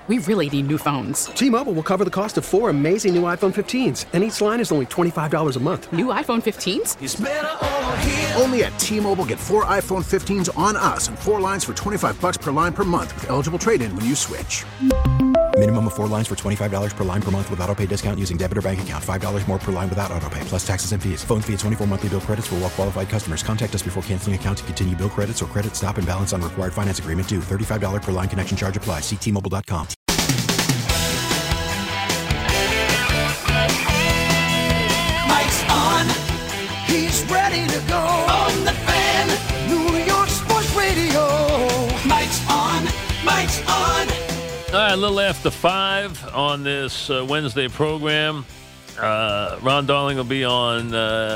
We really need new phones. T-Mobile will cover the cost of 4 amazing new iPhone 15s, and each line is only $25 a month. New iPhone 15s? It's better over here. Only at T-Mobile, get 4 iPhone 15s on us and 4 lines for $25 per line per month with eligible trade-in when you switch. Minimum of 4 lines for $25 per line per month with autopay discount using debit or bank account. $5 more per line without autopay, plus taxes and fees. Phone fee at 24 monthly bill credits for well-qualified customers. Contact us before canceling account to continue bill credits or credit stop and balance on required finance agreement due. $35 per line connection charge applies. See T-Mobile.com. Mike's on. He's ready to go. On the Fan. New York Sports Radio. Mike's on. Mike's on. All right, a little after 5 on this Wednesday program. Ron Darling will be on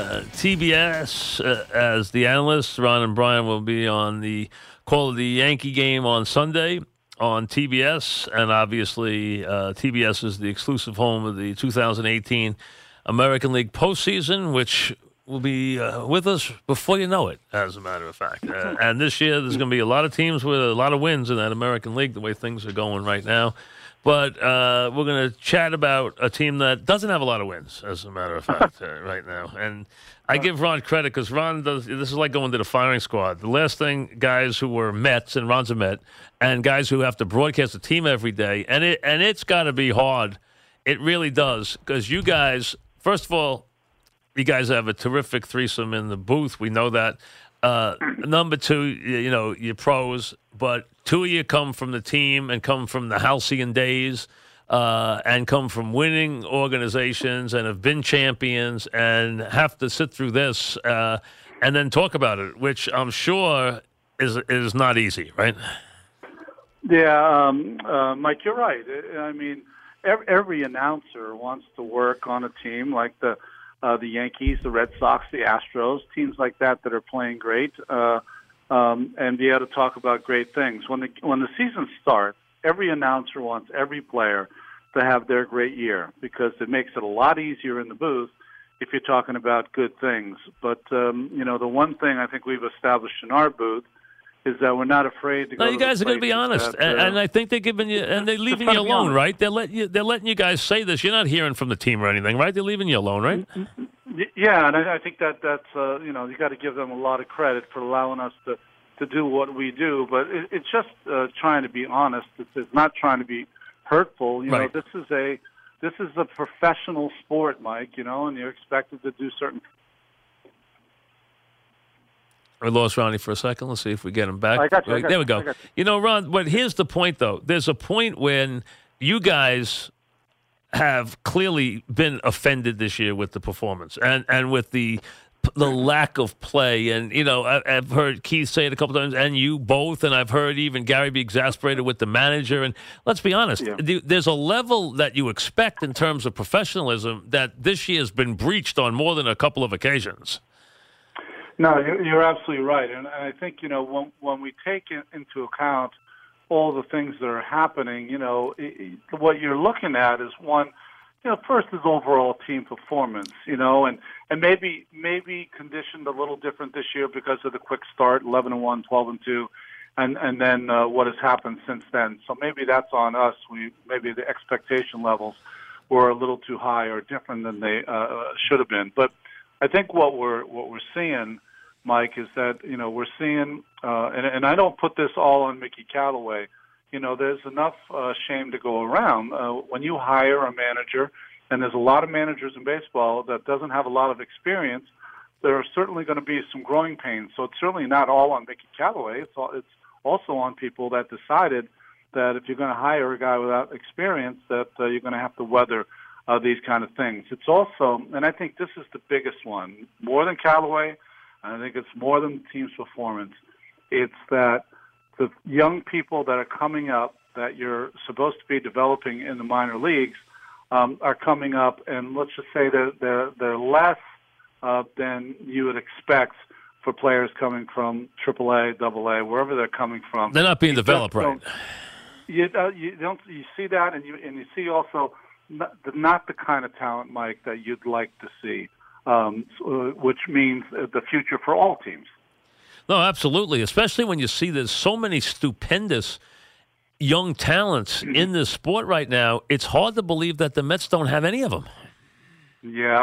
TBS as the analyst. Ron and Brian will be on the call of the Yankee game on Sunday on TBS. And obviously, TBS is the exclusive home of the 2018 American League postseason, which will be with us before you know it, as a matter of fact. And this year, there's going to be a lot of teams with a lot of wins in that American League, the way things are going right now. But we're going to chat about a team that doesn't have a lot of wins, as a matter of fact, right now. And I give Ron credit because Ron does. This is like going to the firing squad. The last thing, guys who were Mets, and Ron's a Met, and guys who have to broadcast a team every day, and it's got to be hard. It really does, because you guys, first of all, you guys have a terrific threesome in the booth. We know that. Number two, you're pros, but 2 of you come from the team and come from the halcyon days and come from winning organizations and have been champions and have to sit through this and then talk about it, which I'm sure is not easy, right? Yeah, Mike, you're right. I mean, every announcer wants to work on a team like the Yankees, the Red Sox, the Astros, teams like that are playing great, and be able to talk about great things. When the season starts, every announcer wants every player to have their great year because it makes it a lot easier in the booth if you're talking about good things. But the one thing I think we've established in our booth is that we're not afraid to go. No, you guys are going to be honest, and I think they're giving you, and they're leaving you alone, right? They're letting you guys say this. You're not hearing from the team or anything, right? They're leaving you alone, right? Yeah, and I think that's you got to give them a lot of credit for allowing us to do what we do. But it's just trying to be honest. It's not trying to be hurtful. You know, this is a professional sport, Mike. And you're expected to do certain. We lost Ronnie for a second. Let's see if we get him back. I got you. There we go. Ron, but here's the point, though. There's a point when you guys have clearly been offended this year with the performance and with the lack of play. And, I've heard Keith say it a couple times, and you both, and I've heard even Gary be exasperated with the manager. And let's be honest, there's a level that you expect in terms of professionalism that this year has been breached on more than a couple of occasions. No, you're absolutely right, and I think when we take into account all the things that are happening, what you're looking at is one, first is overall team performance, and maybe conditioned a little different this year because of the quick start, 11-1, 12-2, and then what has happened since then. So maybe that's on us. Maybe the expectation levels were a little too high or different than they should have been, but. I think what we're seeing, Mike, is that we're seeing, and I don't put this all on Mickey Callaway. There's enough shame to go around when you hire a manager, and there's a lot of managers in baseball that doesn't have a lot of experience. There are certainly going to be some growing pains. So it's certainly not all on Mickey Callaway. It's also on people that decided that if you're going to hire a guy without experience, that you're going to have to weather these kind of things. It's also, and I think this is the biggest one, more than Callaway, and I think it's more than the team's performance. It's that the young people that are coming up that you're supposed to be developing in the minor leagues are coming up, and let's just say they're less than you would expect for players coming from AAA, AA, wherever they're coming from. They're not being developed, right? You see that, and you see also not the kind of talent, Mike, that you'd like to see, which means the future for all teams. No, absolutely, especially when you see there's so many stupendous young talents in this sport right now, it's hard to believe that the Mets don't have any of them. Yeah,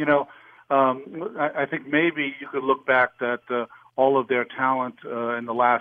I think maybe you could look back that all of their talent in the last,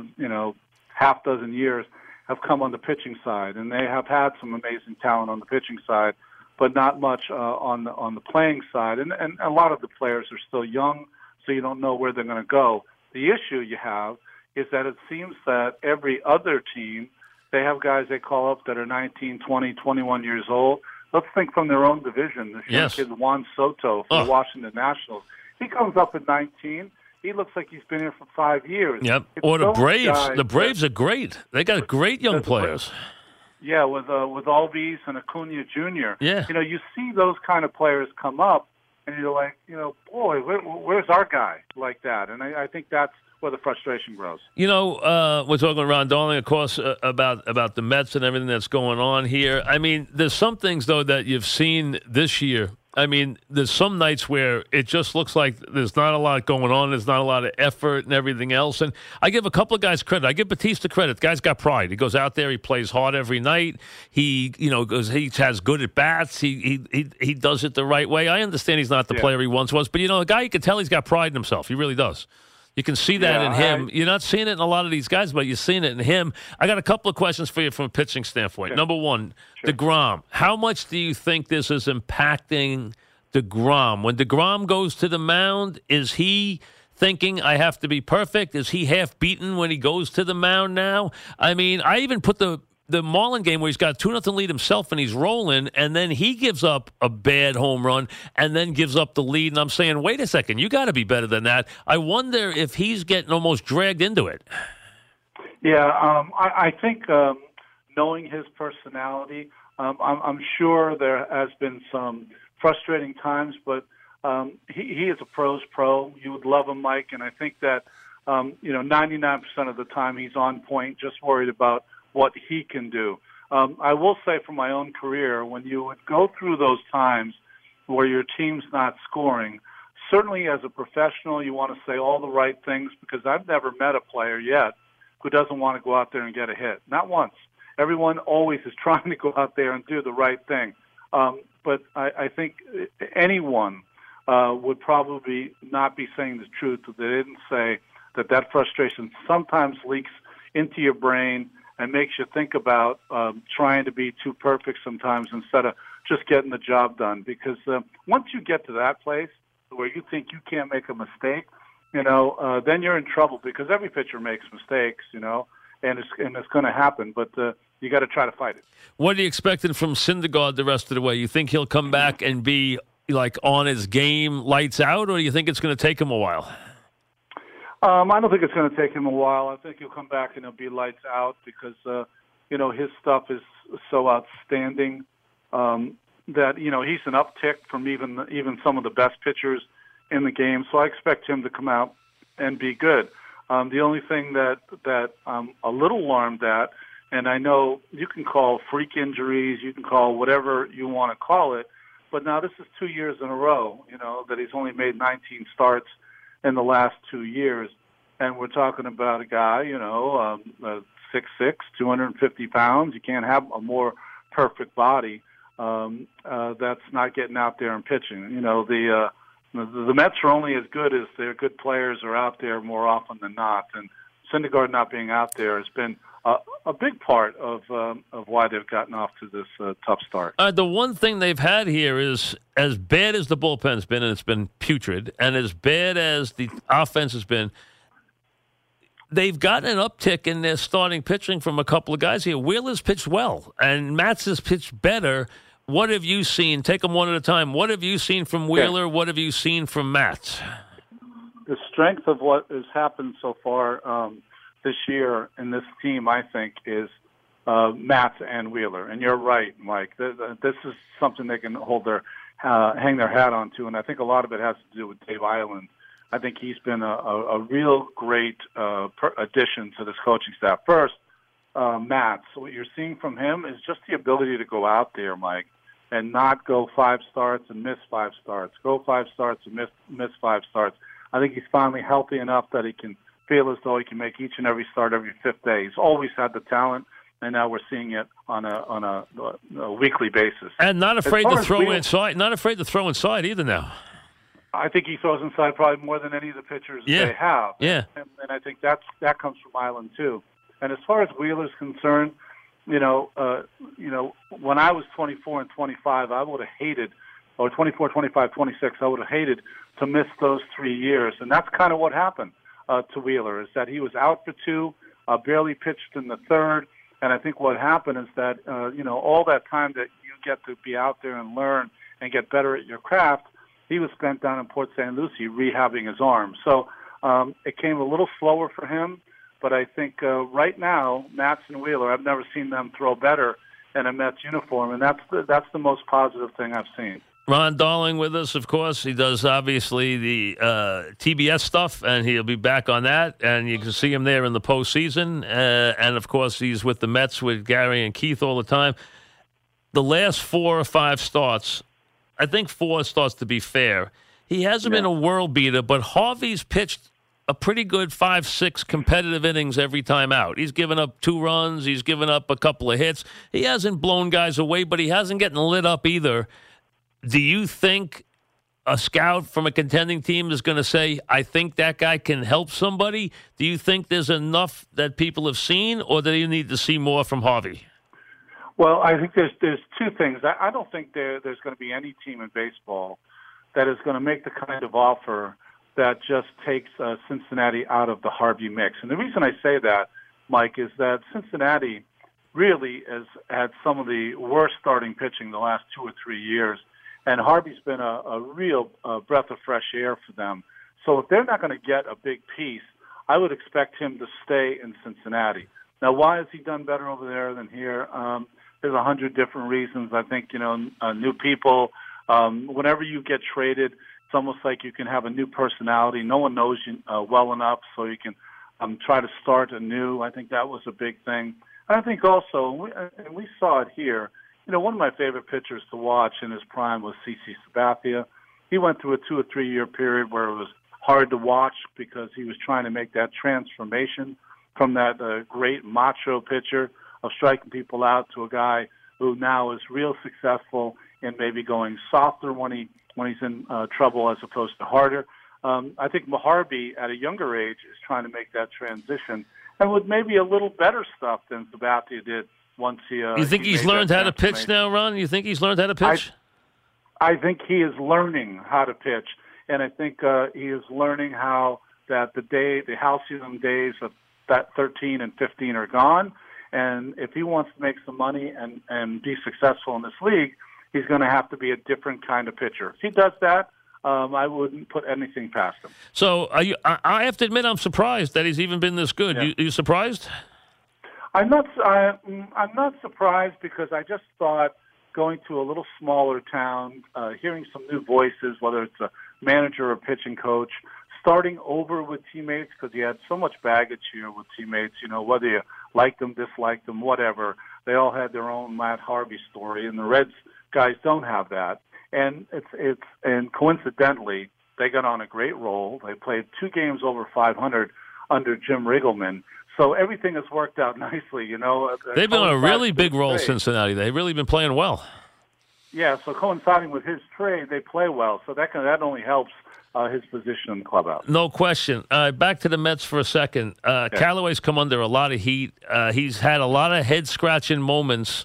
half dozen years have come on the pitching side, and they have had some amazing talent on the pitching side, but not much on the playing side. And a lot of the players are still young, so you don't know where they're going to go. The issue you have is that it seems that every other team, they have guys they call up that are 19, 20, 21 years old. Let's think from their own division. The young kid Juan Soto from the Washington Nationals. He comes up at 19. He looks like he's been here for 5 years. Yep. Or the Braves. The Braves are great. They got great young players. Yeah, with Albies and Acuna Jr. Yeah. You see those kind of players come up, and you're like, boy, where's our guy like that? And I think that's where the frustration grows. We're talking with Ron Darling, of course, about the Mets and everything that's going on here. I mean, there's some things, though, that you've seen this year. I mean, there's some nights where it just looks like there's not a lot going on. There's not a lot of effort and everything else. And I give a couple of guys credit. I give Batista credit. The guy's got pride. He goes out there. He plays hard every night. He has good at bats. He does it the right way. I understand he's not the player he once was, but a guy, you can tell he's got pride in himself. He really does. You can see that in him. You're not seeing it in a lot of these guys, but you're seeing it in him. I got a couple of questions for you from a pitching standpoint. Number one, DeGrom. How much do you think this is impacting DeGrom? When DeGrom goes to the mound, is he thinking, I have to be perfect? Is he half beaten when he goes to the mound now? I mean, I even put the Marlin game where he's got 2-0 lead himself and he's rolling, and then he gives up a bad home run and then gives up the lead. And I'm saying, wait a second, you got to be better than that. I wonder if he's getting almost dragged into it. Yeah, I think knowing his personality, I'm sure there has been some frustrating times, but he is a pro's pro. You would love him, Mike, and I think that 99% of the time he's on point, just worried about what he can do. I will say from my own career, when you would go through those times where your team's not scoring, certainly as a professional you want to say all the right things, because I've never met a player yet who doesn't want to go out there and get a hit. Not once. Everyone always is trying to go out there and do the right thing. But I think anyone would probably not be saying the truth if they didn't say that frustration sometimes leaks into your brain and makes you think about trying to be too perfect sometimes instead of just getting the job done. Because once you get to that place where you think you can't make a mistake, then you're in trouble, because every pitcher makes mistakes, and it's going to happen. But you got to try to fight it. What are you expecting from Syndergaard the rest of the way? You think he'll come back and be like on his game, lights out, or do you think it's going to take him a while? I don't think it's going to take him a while. I think he'll come back and he'll be lights out, because his stuff is so outstanding that he's an uptick from even some of the best pitchers in the game. So I expect him to come out and be good. The only thing that I'm a little alarmed at, and I know you can call freak injuries, you can call whatever you want to call it, but now this is 2 years in a row, that he's only made 19 starts in the last 2 years. And we're talking about a guy, 6'6", 250 pounds. You can't have a more perfect body that's not getting out there and pitching. The Mets are only as good as their good players are out there more often than not. And Syndergaard not being out there has been a big part of why they've gotten off to this tough start. The one thing they've had here is, as bad as the bullpen's been, and it's been putrid, and as bad as the offense has been, they've gotten an uptick in their starting pitching from a couple of guys here. Wheeler's pitched well, and Matz has pitched better. What have you seen? Take them one at a time. What have you seen from Wheeler? Yeah. What have you seen from Matz? The strength of what has happened so far this year in this team, I think, is Matz and Wheeler. And you're right, Mike. This is something they can hang their hat on to, and I think a lot of it has to do with Dave Island. I think he's been a real great addition to this coaching staff. First, Matz. So what you're seeing from him is just the ability to go out there, Mike, and not go 5 starts and miss 5 starts. Go 5 starts and miss 5 starts. I think he's finally healthy enough that he can feel as though he can make each and every start every 5th day. He's always had the talent. and now we're seeing it on a weekly basis. And not afraid to throw Wheeler, inside. Not afraid to throw inside either now. I think he throws inside probably more than any of the pitchers they have. Yeah. And I think that comes from Island too. And as far as Wheeler's concerned, when I was 24 and 25, I would have hated, or 24, 25, 26, I would have hated to miss those 3 years. And that's kind of what happened to Wheeler, is that he was out for 2, barely pitched in the 3rd. And I think what happened is that, all that time that you get to be out there and learn and get better at your craft, he was spent down in Port St. Lucie rehabbing his arm. So it came a little slower for him, but I think right now, Matz and Wheeler, I've never seen them throw better in a Mets uniform, and that's the most positive thing I've seen. Ron Darling with us, of course. He does, obviously, the TBS stuff, and he'll be back on that. And you can see him there in the postseason. And, of course, he's with the Mets with Gary and Keith all the time. The last 4 or 5 starts, I think 4 starts to be fair. He hasn't been a world beater, but Harvey's pitched a pretty good 5-6 competitive innings every time out. He's given up 2 runs. He's given up a couple of hits. He hasn't blown guys away, but he hasn't gotten lit up either. Do you think a scout from a contending team is going to say, I think that guy can help somebody? Do you think there's enough that people have seen, or do you need to see more from Harvey? Well, I think there's 2 things. I don't think there's going to be any team in baseball that is going to make the kind of offer that just takes Cincinnati out of the Harvey mix. And the reason I say that, Mike, is that Cincinnati really has had some of the worst starting pitching the last 2 or 3 years. And Harvey's been a real breath of fresh air for them. So if they're not going to get a big piece, I would expect him to stay in Cincinnati. Now, why has he done better over there than here? There's 100 different reasons. I think, new people. Whenever you get traded, it's almost like you can have a new personality. No one knows you well enough, so you can try to start anew. I think that was a big thing. And I think also, and we saw it here, one of my favorite pitchers to watch in his prime was CC Sabathia. He went through a 2 or 3 year period where it was hard to watch because he was trying to make that transformation from that great macho pitcher of striking people out to a guy who now is real successful in maybe going softer when he's in trouble as opposed to harder. I think Harvey, at a younger age, is trying to make that transition, and with maybe a little better stuff than Sabathia did once he. You think he's learned how to pitch now, Ron? You think he's learned how to pitch? I think he is learning how to pitch, and I think he is learning how that the halcyon days of that 13 and 15 are gone. And if he wants to make some money and be successful in this league, he's going to have to be a different kind of pitcher. If he does that, I wouldn't put anything past him. So I have to admit I'm surprised that he's even been this good. Yeah. You surprised? I'm not surprised because I just thought going to a little smaller town, hearing some new voices, whether it's a manager or pitching coach, starting over with teammates because he had so much baggage here with teammates, whether you liked them, disliked them, whatever. They all had their own Matt Harvey story, and the Reds guys don't have that. And and coincidentally, they got on a great roll. They played 2 games over 500 under Jim Riggleman. So everything has worked out nicely, They've been on a really big roll, Cincinnati. They've really been playing well. Yeah, so coinciding with his trade, they play well. So that only helps his position in the clubhouse. No question. Back to the Mets for a second. Callaway's come under a lot of heat. He's had a lot of head-scratching moments.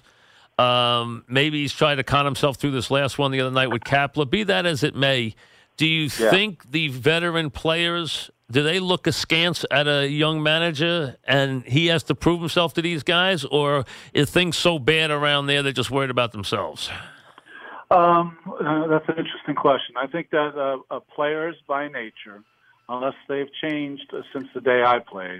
Maybe he's trying to con himself through this last one the other night with Kapler. Be that as it may, do you think the veteran players, do they look askance at a young manager and he has to prove himself to these guys, or is things so bad around there they're just worried about themselves? That's an interesting question. I think that players by nature, unless they've changed since the day I played,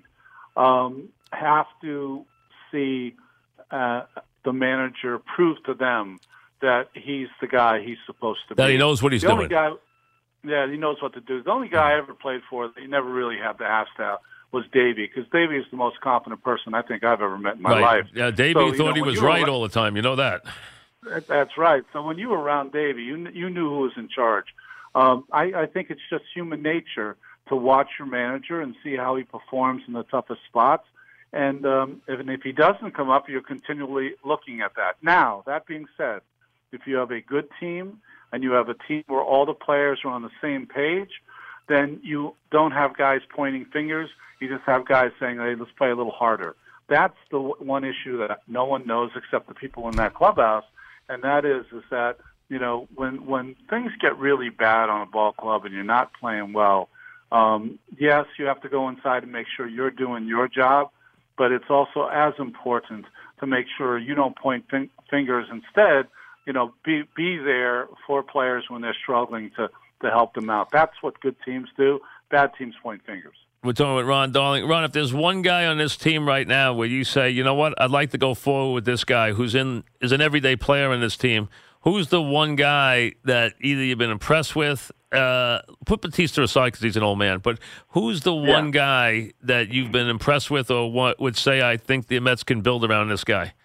have to see the manager prove to them that he's the guy he's supposed to be. That he knows what he's doing. He knows what to do. The only guy I ever played for that he never really had to ask that was Davey, because Davey is the most confident person I think I've ever met in my life. Yeah, Davey thought he was right all the time. You know that. That's right. So when you were around Davey, you knew who was in charge. I think it's just human nature to watch your manager and see how he performs in the toughest spots. And if he doesn't come up, you're continually looking at that. Now, that being said, if you have a good team and you have a team where all the players are on the same page, then you don't have guys pointing fingers. You just have guys saying, hey, let's play a little harder. That's the one issue that no one knows except the people in that clubhouse, and that is that, you know, when things get really bad on a ball club and you're not playing well, yes, you have to go inside and make sure you're doing your job, but it's also as important to make sure you don't point fingers. Instead, you know, be there for players when they're struggling to help them out. That's what good teams do. Bad teams point fingers. We're talking with Ron Darling. Ron, if there's one guy on this team right now where you say, you know what, I'd like to go forward with this guy is an everyday player in this team, who's the one guy that either you've been impressed with? Put Batista aside because he's an old man, but who's the one guy that you've been impressed with or would say, I think the Mets can build around this guy?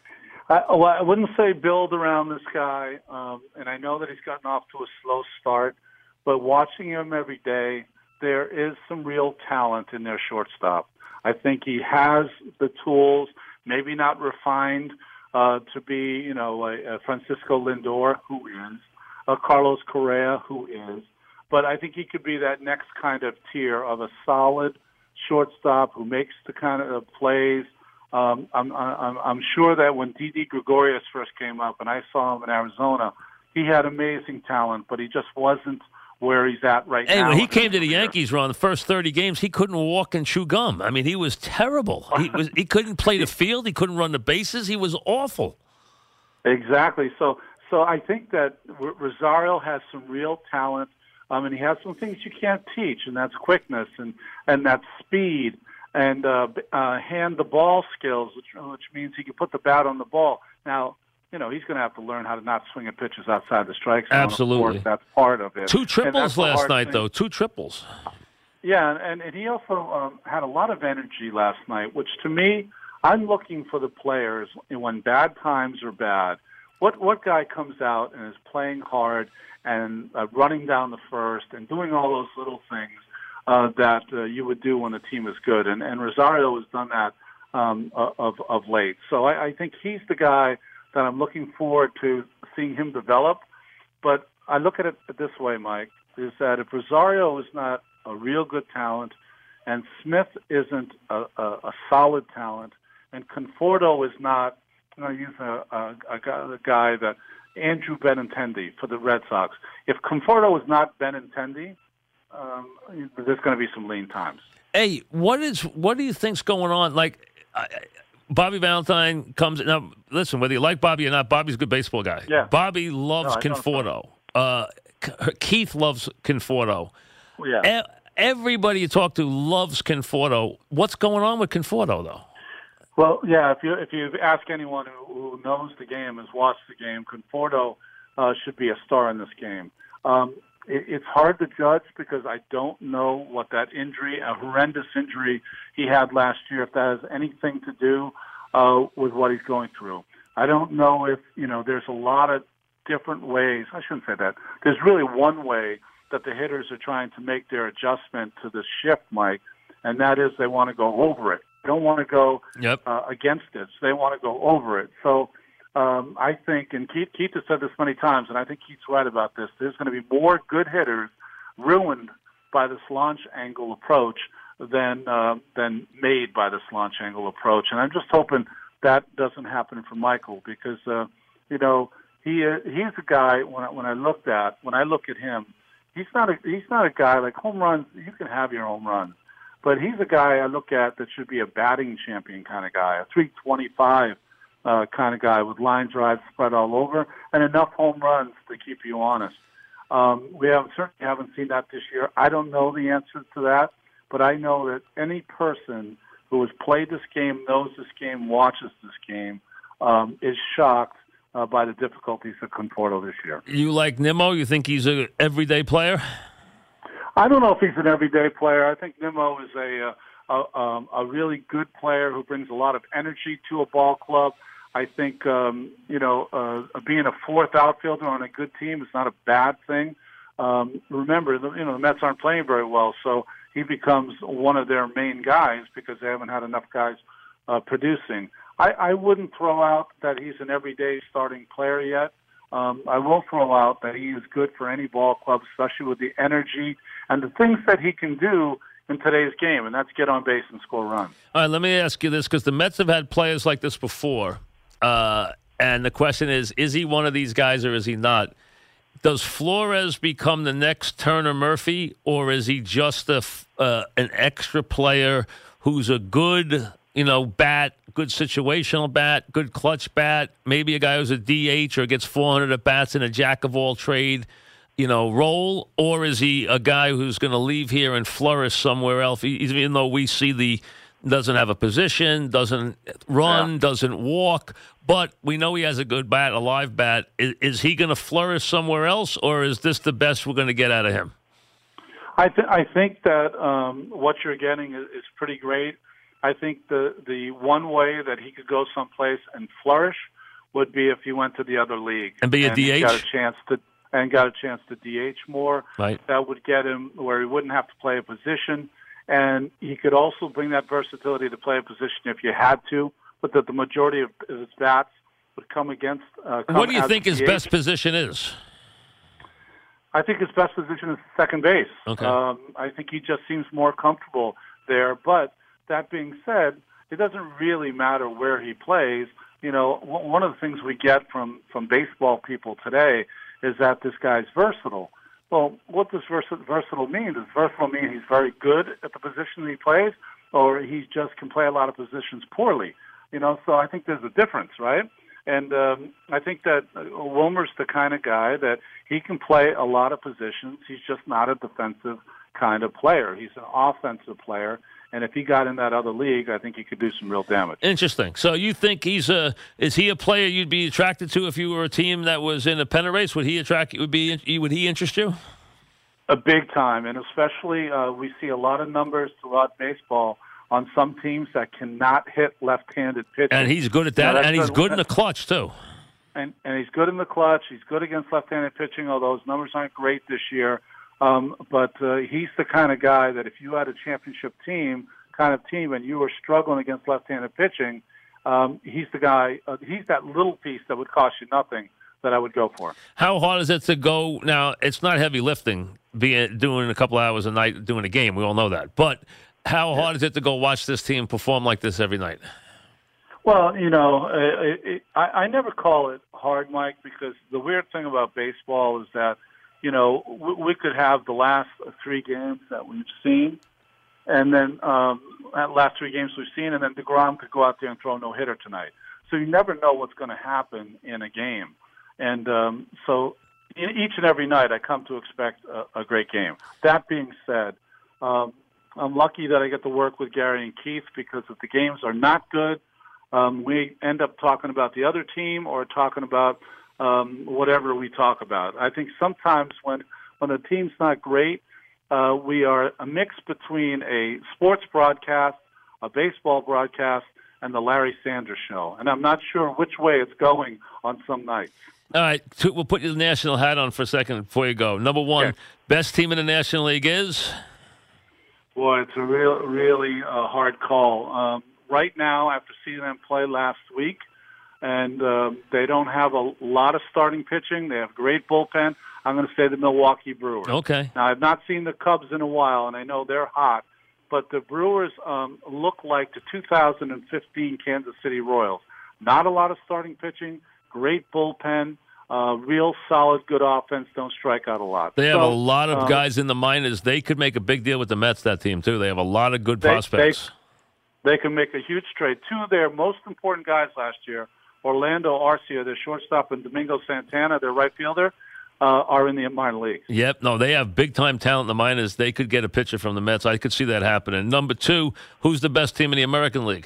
I wouldn't say build around this guy, and I know that he's gotten off to a slow start, but watching him every day, there is some real talent in their shortstop. I think he has the tools, maybe not refined to be, you know, a Francisco Lindor, who is, a Carlos Correa, who is, but I think he could be that next kind of tier of a solid shortstop who makes the kind of plays. I'm sure that when Didi Gregorius first came up and I saw him in Arizona, he had amazing talent, but he just wasn't where he's at right now. Hey, when he came to the Yankees, Ron, the first 30 games, he couldn't walk and chew gum. I mean, he was terrible. He couldn't play the field. He couldn't run the bases. He was awful. Exactly. So I think that Rosario has some real talent, and he has some things you can't teach, and that's quickness and that speed and hand the ball skills, which means he can put the bat on the ball. Now, you know, he's going to have to learn how to not swing at pitches outside the strike zone. Absolutely. Of course, that's part of it. 2 triples last night, though. 2 triples. Yeah, and he also had a lot of energy last night, which to me, I'm looking for the players when bad times are bad. What guy comes out and is playing hard and running down the first and doing all those little things that you would do when the team is good? And Rosario has done that of late. So I think he's the guy that I'm looking forward to seeing him develop. But I look at it this way, Mike, is that if Rosario is not a real good talent and Smith isn't a solid talent and Conforto is not, I'm going to use a guy that Andrew Benintendi for the Red Sox. If Conforto is not Benintendi, there's going to be some lean times. Hey, what do you think's going on? Like, Bobby Valentine comes. Now, listen, whether you like Bobby or not, Bobby's a good baseball guy. Yeah. Bobby loves Conforto. Keith loves Conforto. Yeah. Everybody you talk to loves Conforto. What's going on with Conforto, though? Well, yeah, if you ask anyone who knows the game, has watched the game, Conforto should be a star in this game. It's hard to judge because I don't know what that injury, a horrendous injury he had last year, if that has anything to do with what he's going through. I don't know if, you know, there's a lot of different ways. I shouldn't say that. There's really one way that the hitters are trying to make their adjustment to the shift, Mike, and that is they want to go over it. They don't want to go against it. So they want to go over it. So I think, and Keith has said this many times, and I think Keith's right about this, there's going to be more good hitters ruined by this launch angle approach than made by this launch angle approach. And I'm just hoping that doesn't happen for Michael because, you know, he's a guy when I look at him, he's not a guy like home runs. You can have your home runs. But he's a guy I look at that should be a batting champion kind of guy, a 325 kind of guy with line drives spread all over and enough home runs to keep you honest. We certainly haven't seen that this year. I don't know the answer to that, but I know that any person who has played this game, knows this game, watches this game, is shocked by the difficulties of Conforto this year. You like Nimmo? You think he's an everyday player? I don't know if he's an everyday player. I think Nimmo is a really good player who brings a lot of energy to a ball club. I think being a fourth outfielder on a good team is not a bad thing. Remember, the Mets aren't playing very well, so he becomes one of their main guys because they haven't had enough guys producing. I wouldn't throw out that he's an everyday starting player yet. I will throw out that he is good for any ball club, especially with the energy and the things that he can do in today's game, and that's get on base and score runs. All right, let me ask you this, because the Mets have had players like this before, and the question is he one of these guys or is he not? Does Flores become the next Turner Murphy, or is he just an extra player who's a good bat, good situational bat, good clutch bat, maybe a guy who's a DH or gets 400 at bats in a jack-of-all-trade, role, or is he a guy who's going to leave here and flourish somewhere else, even though we see doesn't have a position, doesn't run, doesn't walk, but we know he has a good bat, a live bat. Is he going to flourish somewhere else, or is this the best we're going to get out of him? I think that what you're getting is pretty great. I think the one way that he could go someplace and flourish would be if he went to the other league and be a DH, got a chance to DH more. Right. That would get him where he wouldn't have to play a position, and he could also bring that versatility to play a position if you had to. But that the majority of his bats would come against. What do you think his best position is? I think his best position is second base. Okay. I think he just seems more comfortable there, but. That being said, it doesn't really matter where he plays. One of the things we get from baseball people today is that this guy's versatile. Well, what does versatile mean? Does versatile mean he's very good at the position he plays, or he just can play a lot of positions poorly? So I think there's a difference, right? And I think that Wilmer's the kind of guy that he can play a lot of positions. He's just not a defensive kind of player. He's an offensive player. And if he got in that other league, I think he could do some real damage. Interesting. So you think is he a player you'd be attracted to if you were a team that was in a pennant race? Would he would he interest you? A big time, and especially we see a lot of numbers throughout baseball on some teams that cannot hit left-handed pitching. And he's good at that, and he's good in the clutch too. And he's good in the clutch. He's good against left-handed pitching, although his numbers aren't great this year. But he's the kind of guy that if you had a championship team and you were struggling against left-handed pitching, he's the guy. He's that little piece that would cost you nothing that I would go for. How hard is it to go? Now, it's not heavy lifting, doing a couple hours a night doing a game. We all know that. But how hard is it to go watch this team perform like this every night? Well, I never call it hard, Mike, because the weird thing about baseball is that we could have the last three games that we've seen, and then last three games we've seen, and then DeGrom could go out there and throw a no-hitter tonight. So you never know what's going to happen in a game. And so each and every night I come to expect a great game. That being said, I'm lucky that I get to work with Gary and Keith, because if the games are not good, we end up talking about the other team or talking about whatever we talk about. I think sometimes when a team's not great, we are a mix between a sports broadcast, a baseball broadcast, and the Larry Sanders Show. And I'm not sure which way it's going on some nights. All right, we'll put your national hat on for a second before you go. Number one, best team in the National League is? Boy, it's a really hard call. Right now, after seeing them play last week, and they don't have a lot of starting pitching. They have great bullpen. I'm going to say the Milwaukee Brewers. Okay. Now, I've not seen the Cubs in a while, and I know they're hot, but the Brewers look like the 2015 Kansas City Royals. Not a lot of starting pitching, great bullpen, real solid, good offense, don't strike out a lot. They have a lot of guys in the minors. They could make a big deal with the Mets, that team, too. They have a lot of good prospects. They can make a huge trade. Two of their most important guys last year, Orlando Arcia, their shortstop, and Domingo Santana, their right fielder, are in the minor leagues. Yep. No, they have big-time talent in the minors. They could get a pitcher from the Mets. I could see that happening. Number two, who's the best team in the American League?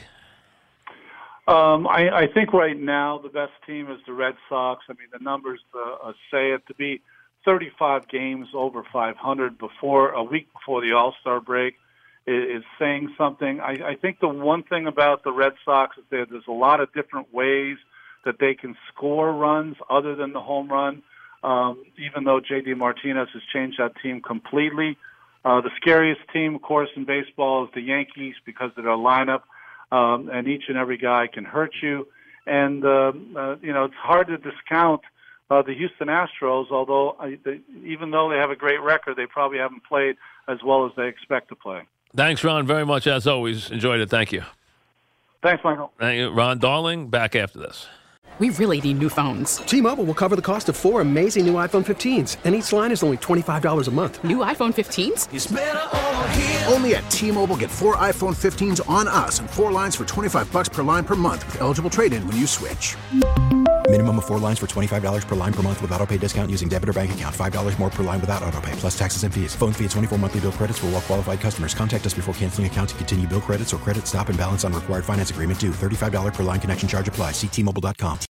I think right now the best team is the Red Sox. I mean, the numbers say it to be 35 games over 500 a week before the All-Star break is saying something. I think the one thing about the Red Sox is there's a lot of different ways that they can score runs other than the home run, even though J.D. Martinez has changed that team completely. The scariest team, of course, in baseball is the Yankees because of their lineup. and each and every guy can hurt you. And, it's hard to discount the Houston Astros, although even though they have a great record, they probably haven't played as well as they expect to play. Thanks, Ron, very much, as always. Enjoyed it. Thank you. Thanks, Michael. Thank you. Ron Darling, back after this. We really need new phones. T-Mobile will cover the cost of 4 amazing new iPhone 15s, and each line is only $25 a month. New iPhone 15s? It's better over here. Only at T-Mobile, get 4 iPhone 15s on us and 4 lines for $25 per line per month with eligible trade-in when you switch. Minimum of 4 lines for $25 per line per month with autopay discount using debit or bank account. $5 more per line without autopay, plus taxes and fees. Phone fee at 24 monthly bill credits for well-qualified customers. Contact us before canceling account to continue bill credits or credit stop and balance on required finance agreement due. $35 per line connection charge applies. See T-Mobile.com.